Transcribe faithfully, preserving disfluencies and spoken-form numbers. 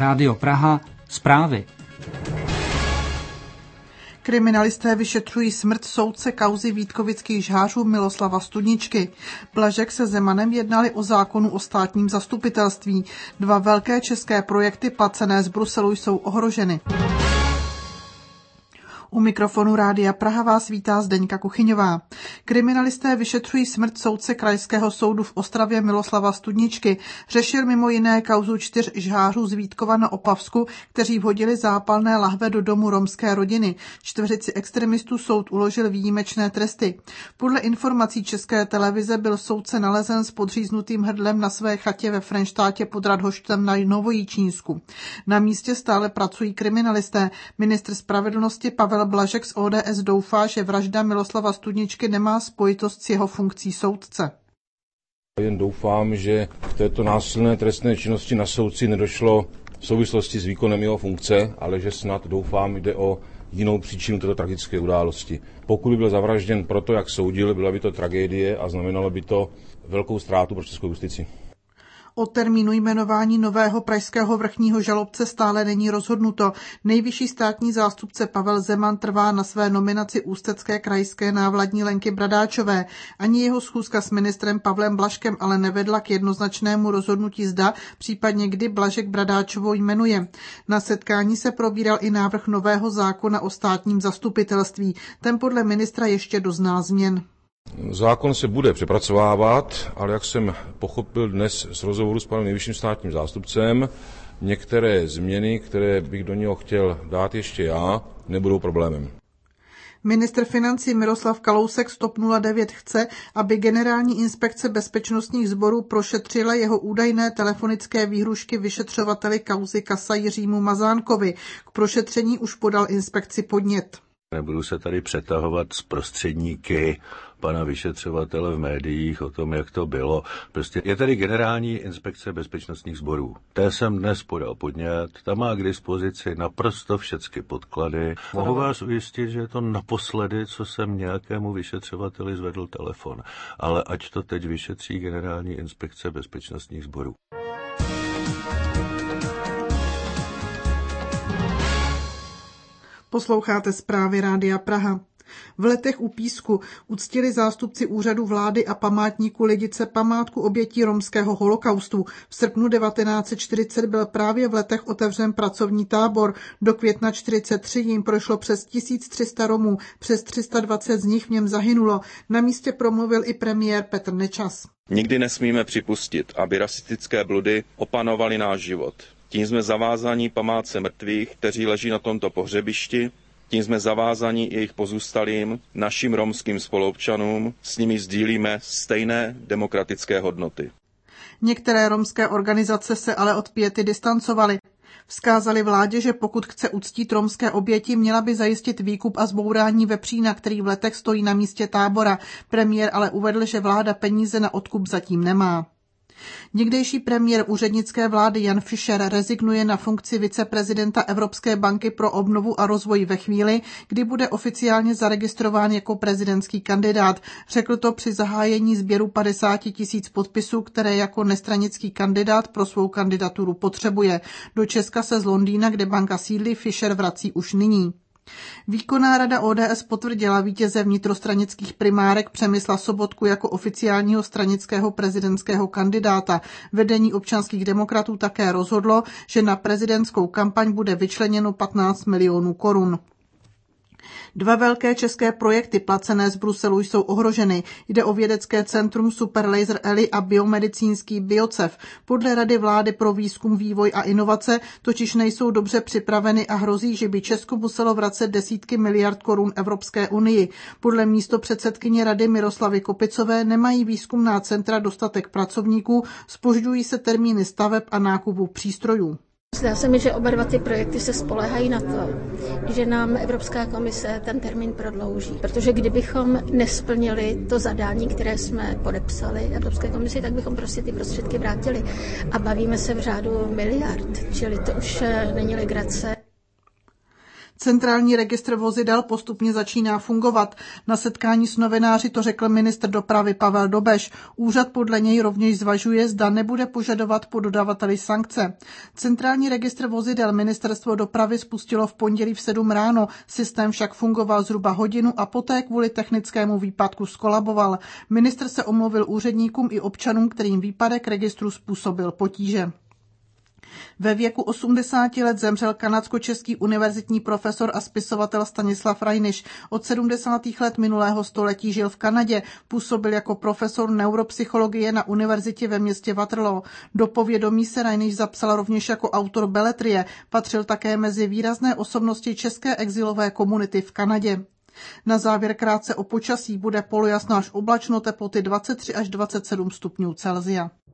Rádio Praha, zprávy. Kriminalisté vyšetřují smrt soudce kauzy vítkovických žhářů Miloslava Studničky. Blažek se Zemanem jednali o zákonu o státním zastupitelství. Dva velké české projekty placené z Bruselu jsou ohroženy. U mikrofonu Rádia Praha vás vítá Zdeňka Kuchyňová. Kriminalisté vyšetřují smrt soudce Krajského soudu v Ostravě Miloslava Studničky. Řešil mimo jiné kauzu čtyř žhářů z Vítkova na Opavsku, kteří vhodili zápalné lahve do domu romské rodiny. Čtveřici extremistů soud uložil výjimečné tresty. Podle informací České televize byl soudce nalezen s podříznutým hrdlem na své chatě ve Frenštátě pod Radhoštem na Novojičínsku. Na místě stále pracují kriminalisté. Ministr spravedlnosti Pavel Blažek z O D S doufá, že vražda Miloslava Studničky nemá spojitost s jeho funkcí soudce. Jen doufám, že k této násilné trestné činnosti na soudci nedošlo v souvislosti s výkonem jeho funkce, ale že snad doufám jde o jinou příčinu této tragické události. Pokud by byl zavražděn proto, jak soudil, byla by to tragédie a znamenalo by to velkou ztrátu pro českou justici. O termínu jmenování nového pražského vrchního žalobce stále není rozhodnuto. Nejvyšší státní zástupce Pavel Zeman trvá na své nominaci ústecké krajské návladní Lenky Bradáčové. Ani jeho schůzka s ministrem Pavlem Blažkem ale nevedla k jednoznačnému rozhodnutí zda, případně kdy Blažek Bradáčovou jmenuje. Na setkání se probíral i návrh nového zákona o státním zastupitelství. Ten podle ministra ještě dozná změn. Zákon se bude přepracovávat, ale jak jsem pochopil dnes z rozhovoru s panem nejvyšším státním zástupcem, některé změny, které bych do něho chtěl dát ještě já, nebudou problémem. Ministr financí Miroslav Kalousek z TOP nula devět chce, aby Generální inspekce bezpečnostních sborů prošetřila jeho údajné telefonické výhrušky vyšetřovateli kauzy Kasa Jiřímu Mazánkovi. K prošetření už podal inspekci podnět. Nebudu se tady přetahovat s prostředníky pana vyšetřovatele v médiích o tom, jak to bylo. Prostě je tady Generální inspekce bezpečnostních sborů. Té jsem dnes podal podnět, ta má k dispozici naprosto všechny podklady. Mohu vás ujistit, že je to naposledy, co jsem nějakému vyšetřovateli zvedl telefon. Ale ať to teď vyšetří Generální inspekce bezpečnostních sborů. Posloucháte zprávy Rádia Praha. V Letech u Písku uctili zástupci úřadu vlády a památníku Lidice památku obětí romského holokaustu. V srpnu devatenáct set čtyřicet byl právě v Letech otevřen pracovní tábor. Do května čtyřicet tři jim prošlo přes tisíc tři sta Romů, přes tři sta dvacet z nich v něm zahynulo. Na místě promluvil i premiér Petr Nečas. Nikdy nesmíme připustit, aby rasistické bludy opanovaly náš život. Tím jsme zavázáni památce mrtvých, kteří leží na tomto pohřebišti, tím jsme zavázáni jejich pozůstalým, našim romským spoluobčanům, s nimi sdílíme stejné demokratické hodnoty. Některé romské organizace se ale od piety distancovaly. Vzkázali vládě, že pokud chce uctít romské oběti, měla by zajistit výkup a zbourání vepřína, který v Letech stojí na místě tábora. Premiér ale uvedl, že vláda peníze na odkup zatím nemá. Někdejší premiér úřednické vlády Jan Fischer rezignuje na funkci viceprezidenta Evropské banky pro obnovu a rozvoj ve chvíli, kdy bude oficiálně zaregistrován jako prezidentský kandidát. Řekl to při zahájení sběru padesát tisíc podpisů, které jako nestranický kandidát pro svou kandidaturu potřebuje. Do Česka se z Londýna, kde banka sídlí, Fischer vrací už nyní. Výkonná rada O D S potvrdila vítěze vnitrostranických primárek Přemysla Sobotku jako oficiálního stranického prezidentského kandidáta. Vedení občanských demokratů také rozhodlo, že na prezidentskou kampaň bude vyčleněno patnáct milionů korun. Dva velké české projekty placené z Bruselu jsou ohroženy. Jde o vědecké centrum Superlaser Eli a biomedicínský Biocev. Podle Rady vlády pro výzkum, vývoj a inovace totiž nejsou dobře připraveny a hrozí, že by Česko muselo vracet desítky miliard korun Evropské unii. Podle místopředsedkyně Rady Miroslavy Kopicové nemají výzkumná centra dostatek pracovníků, zpožďují se termíny staveb a nákupu přístrojů. Zdá se mi, že oba dva ty projekty se spoléhají na to, že nám Evropská komise ten termín prodlouží. Protože kdybychom nesplnili to zadání, které jsme podepsali Evropské komisi, tak bychom prostě ty prostředky vrátili. A bavíme se v řádu miliard, čili to už není legrace. Centrální registr vozidel postupně začíná fungovat. Na setkání s novináři to řekl ministr dopravy Pavel Dobeš. Úřad podle něj rovněž zvažuje, zda nebude požadovat po dodavateli sankce. Centrální registr vozidel ministerstvo dopravy spustilo v pondělí v sedm ráno. Systém však fungoval zhruba hodinu a poté kvůli technickému výpadku skolaboval. Ministr se omluvil úředníkům i občanům, kterým výpadek registru způsobil potíže. Ve věku osmdesáti let zemřel kanadsko-český univerzitní profesor a spisovatel Stanislav Reiniš. Od sedmdesátých let minulého století žil v Kanadě, působil jako profesor neuropsychologie na univerzitě ve městě Waterloo. Do povědomí se Reiniš zapsal rovněž jako autor beletrie, patřil také mezi výrazné osobnosti české exilové komunity v Kanadě. Na závěr krátce o počasí. Bude polojasno až oblačno, teploty dvacet tři až dvacet sedm stupňů Celsia.